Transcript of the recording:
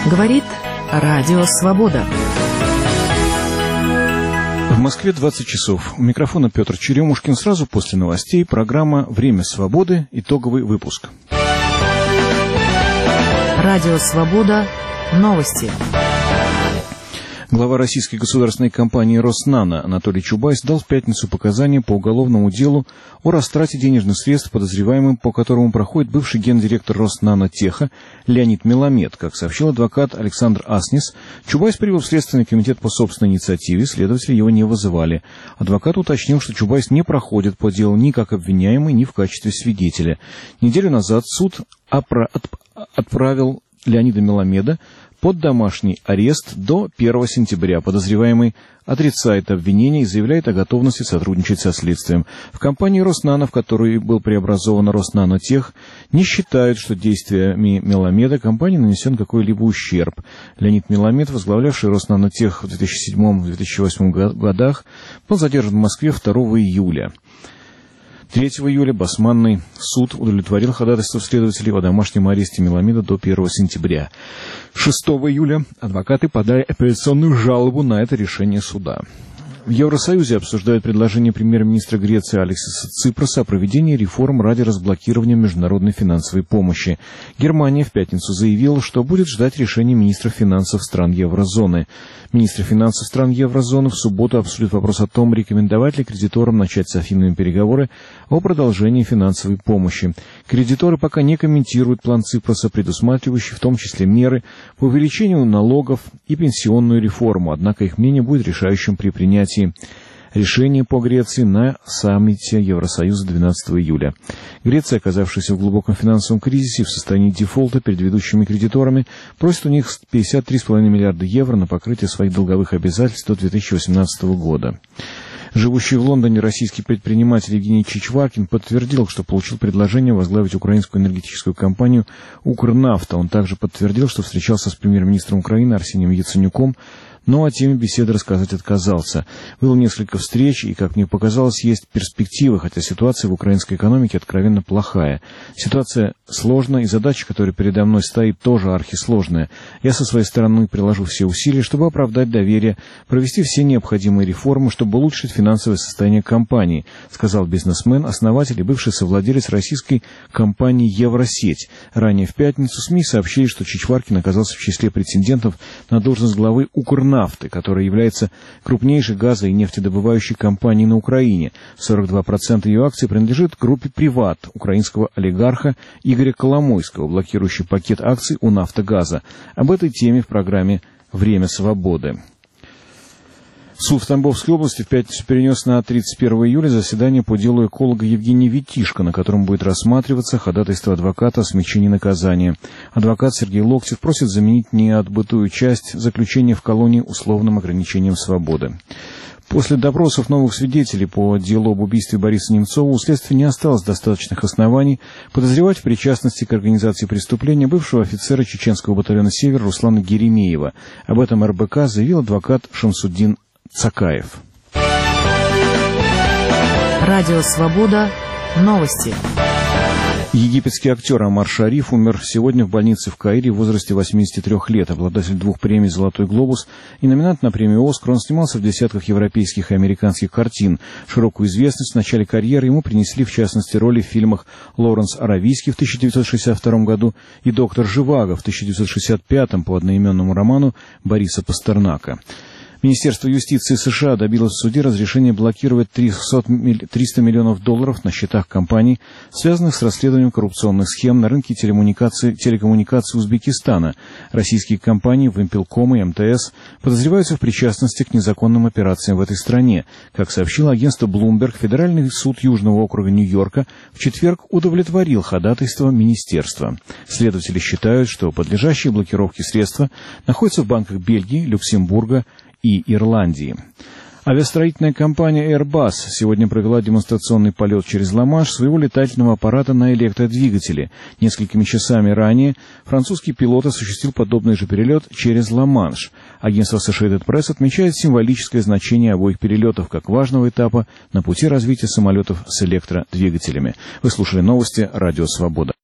Говорит Радио Свобода. В Москве 20 часов. У микрофона Петр Черемушкин. Сразу после новостей программа «Время свободы». Итоговый выпуск. Радио Свобода. Новости. Глава российской государственной компании «Роснано» Анатолий Чубайс дал в пятницу показания по уголовному делу о растрате денежных средств подозреваемым, по которому проходит бывший гендиректор «Роснано Теха» Леонид Меламед. Как сообщил адвокат Александр Аснис, Чубайс прибыл в Следственный комитет по собственной инициативе, следователи его не вызывали. Адвокат уточнил, что Чубайс не проходит по делу ни как обвиняемый, ни в качестве свидетеля. Неделю назад суд отправил Леонида Меламеда под домашний арест до 1 сентября. Подозреваемый отрицает обвинение и заявляет о готовности сотрудничать со следствием. В компании «Роснано», в которой был преобразован «Роснано Тех», не считают, что действиями Меламеда компании нанесен какой-либо ущерб. Леонид Меламед, возглавлявший «Роснано Тех» в 2007-2008 годах, был задержан в Москве 2 июля. 3 июля Басманный суд удовлетворил ходатайство следователей о домашнем аресте Меламеда до 1 сентября. 6 июля адвокаты подали апелляционную жалобу на это решение суда. В Евросоюзе обсуждают предложение премьер-министра Греции Алексиса Ципроса о проведении реформ ради разблокирования международной финансовой помощи. Германия в пятницу заявила, что будет ждать решения министров финансов стран еврозоны. Министры финансов стран еврозоны в субботу обсудят вопрос о том, рекомендовать ли кредиторам начать с Афинами переговоры о продолжении финансовой помощи. Кредиторы пока не комментируют план Ципроса, предусматривающий в том числе меры по увеличению налогов и пенсионную реформу, однако их мнение будет решающим при принятии решение по Греции на саммите Евросоюза 12 июля. Греция, оказавшаяся в глубоком финансовом кризисе и в состоянии дефолта перед ведущими кредиторами, просит у них 53,5 миллиарда евро на покрытие своих долговых обязательств до 2018 года. Живущий в Лондоне российский предприниматель Евгений Чичваркин подтвердил, что получил предложение возглавить украинскую энергетическую компанию «Укрнафта». Он также подтвердил, что встречался с премьер-министром Украины Арсением Яценюком, но о теме беседы рассказать отказался. Было несколько встреч, и, как мне показалось, есть перспективы, хотя ситуация в украинской экономике откровенно плохая. Ситуация сложная, и задача, которая передо мной стоит, тоже архисложная. Я со своей стороны приложу все усилия, чтобы оправдать доверие, провести все необходимые реформы, чтобы улучшить финансовое состояние компании, сказал бизнесмен, основатель и бывший совладелец российской компании «Евросеть». Ранее в пятницу СМИ сообщили, что Чичваркин оказался в числе претендентов на должность главы «Укрнафты», которая является крупнейшей газо- и нефтедобывающей компанией на Украине. 42% ее акций принадлежит группе «Приват» украинского олигарха Игоря Коломойского, блокирующий пакет акций у «Нафтогаза». Об этой теме в программе «Время свободы». Суд в Тамбовской области в пятницу перенес на 31 июля заседание по делу эколога Евгения Витишко, на котором будет рассматриваться ходатайство адвоката о смягчении наказания. Адвокат Сергей Локтев просит заменить неотбытую часть заключения в колонии условным ограничением свободы. После допросов новых свидетелей по делу об убийстве Бориса Немцова у следствия не осталось достаточных оснований подозревать в причастности к организации преступления бывшего офицера чеченского батальона «Север» Руслана Геремеева. Об этом РБК заявил адвокат Шамсуддин Цакаев. Радио Свобода. Новости. Египетский актер Омар Шариф умер сегодня в больнице в Каире в возрасте 83 лет. Обладатель 2 премий «Золотой глобус» и номинант на премию «Оскар», он снимался в десятках европейских и американских картин. Широкую известность в начале карьеры ему принесли, в частности, роли в фильмах «Лоренс Аравийский» в 1962 году и «Доктор Живаго» в 1965 по одноименному роману Бориса Пастернака. Министерство юстиции США добилось в суде разрешения блокировать 300 миллионов долларов на счетах компаний, связанных с расследованием коррупционных схем на рынке телекоммуникаций Узбекистана. Российские компании Вимпелком и МТС подозреваются в причастности к незаконным операциям в этой стране. Как сообщило агентство Bloomberg, Федеральный суд Южного округа Нью-Йорка в четверг удовлетворил ходатайство министерства. Следователи считают, что подлежащие блокировке средства находятся в банках Бельгии, Люксембурга и Ирландии. Авиастроительная компания Airbus сегодня провела демонстрационный полет через Ла-Манш своего летательного аппарата на электродвигателе. Несколькими часами ранее французский пилот осуществил подобный же перелет через Ла-Манш. Агентство Associated Press отмечает символическое значение обоих перелетов как важного этапа на пути развития самолетов с электродвигателями. Вы слушали новости «Радио Свобода».